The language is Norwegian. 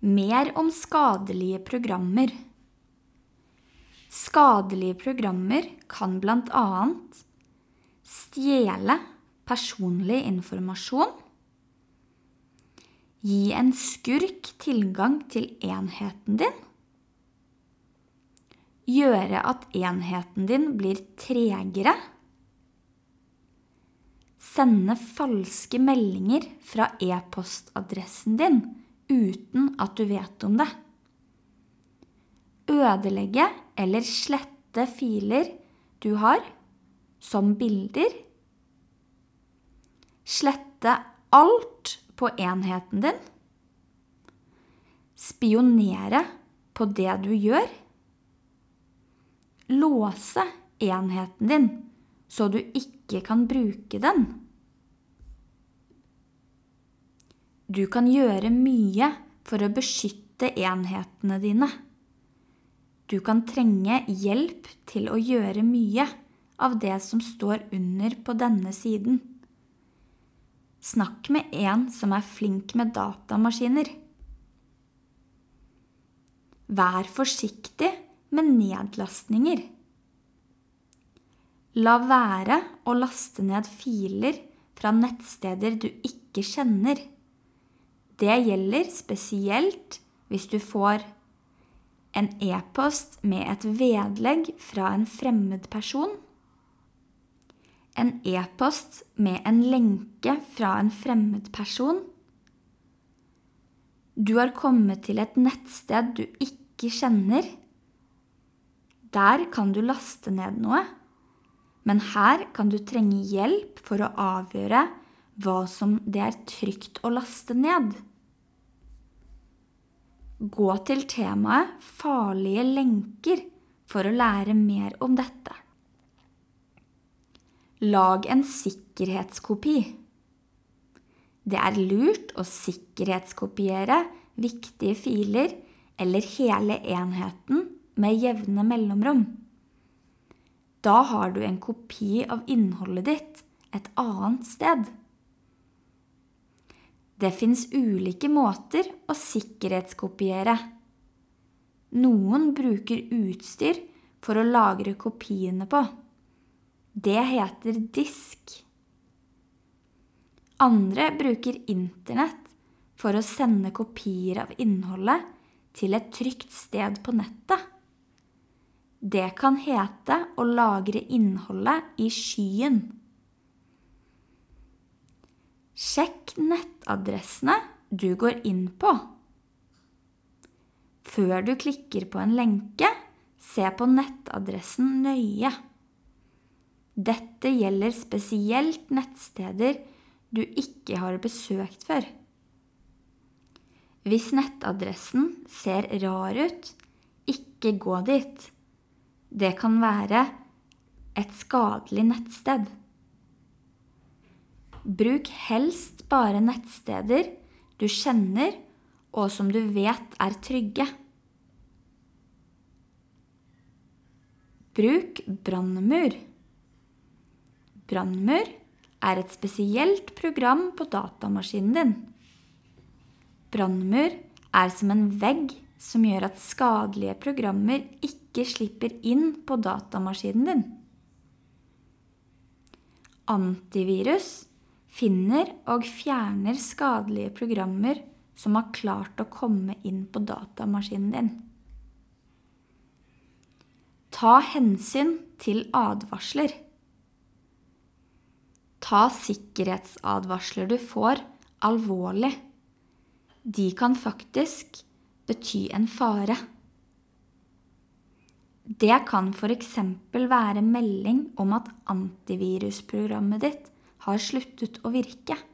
Mer om skadelige programmer. Skadelige programmer kan blant annet stjele personlig informasjon, gi en skurk tilgang til enheten din, gjøre at enheten din blir tregere, sende falske meldinger fra e-postadressen din uten at du vet om det, ødelegge eller slette filer du har, som bilder, slette alt på enheten din, spionere på det du gjør, låse enheten din så du ikke kan bruke den. Du kan gjøre mye for å beskytte enhetene dine. Du kan trenge hjelp til å gjøre mye av det som står under på denne siden. Snakk med en som er flink med datamaskiner. Vær forsiktig med nedlastninger. La være å laste ned filer fra nettsteder du ikke kjenner. Det gjelder spesielt hvis du får en e-post med et vedlegg fra en fremmed person, en e-post med en lenke fra en fremmed person. Du har kommet til et nettsted du ikke kjenner. Der kan du laste ned noe, men her kan du trenge hjelp for å avgjøre hva som det er trygt å laste ned. Gå til temaet farlige lenker for å lære mer om dette. Lag en sikkerhetskopi. Det er lurt å sikkerhetskopiere viktige filer eller hele enheten med jevne mellomrom. Da har du en kopi av innholdet ditt et annet sted. Det finnes ulike måter å sikkerhetskopiere. Noen bruker utstyr for å lagre kopiene på. Det heter disk. Andre bruker internett for å sende kopier av innholdet til et trygt sted på nettet. Det kan hete å lagre innholdet i skyen. Sjekk nettadressene du går inn på. Før du klikker på en lenke, se på nettadressen nøye. Dette gjelder spesielt nettsteder du ikke har besøkt før. Hvis nettadressen ser rar ut, ikke gå dit. Det kan være et skadelig nettsted. Bruk helst bare nettsteder du kjenner og som du vet er trygge. Bruk brannmur. Brannmur er et spesielt program på datamaskinen din. Brannmur er som en vegg som gjør at skadelige programmer ikke slipper inn på datamaskinen din. Antivirus finner og fjerner skadelige programmer som har klart å komme inn på datamaskinen din. Ta hensyn til advarsler. Ta sikkerhetsadvarsler du får alvorlig. De kan faktisk bety en fare. Det kan for eksempel være melding om at antivirusprogrammet ditt har sluttet å virke.